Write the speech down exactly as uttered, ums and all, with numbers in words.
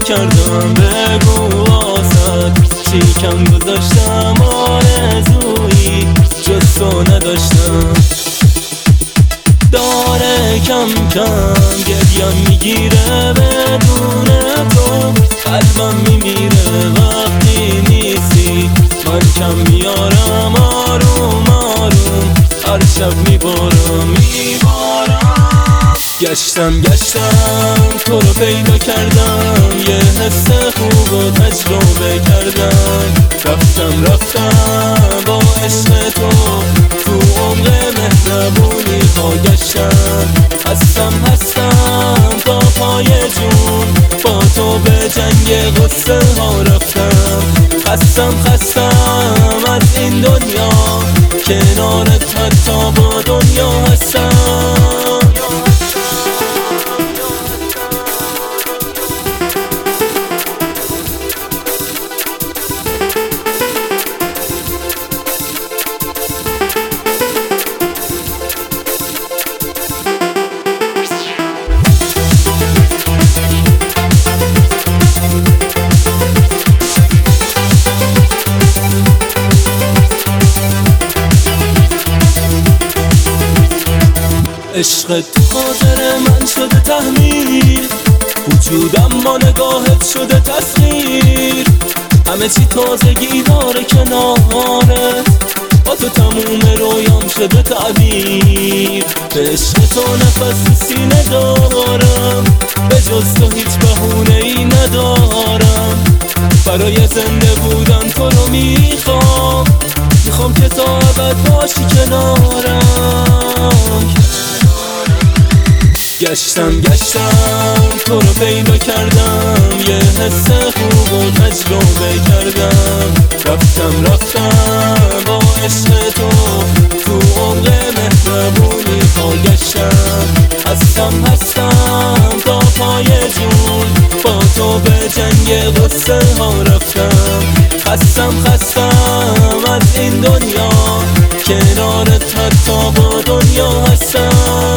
کردم بگو واسد چی کم گذاشتم آرزویی جز تو نداشتم. داره کم کم گریم میگیره بدون تو، قلبم میمیره وقتی نیستی. من کم میارم آروم آروم، هر شب میبارم میبارم. گشتم گشتم تو رو پیدا کردم، یه حس خوب و تجربه کردم. رفتم رفتم با عشق تو تو عمق مهربونی ها گشتم. هستم هستم تا پای جون، با تو به جنگ غصه ها رفتم. خستم خستم از این دنیا، کنارت حتی با دنیا هستم. عشقت خاطر من شده تحمیل، وجودم ما نگاهت شده تسخیر. همه چی تازگی داره کنارت، با تو تموم رویام شده تعبیر. به عشق تو نفس سینه دارم، به جز تو هیچ بهونه ای ندارم. برای زنده بودن تو رو میخوام، میخوام که تا ابد باشی کنارم. گشتم گشتم تو رو پیدا کردم، یه حس خوب و تجربه کردم. رفتم رفتم با عشق تو تو عمق مهربونی ها گشتم. هستم هستم تا پای جون، با تو به جنگ غصه ها رفتم. خستم خستم از این دنیا، کنارت حتی با دنیا هستم.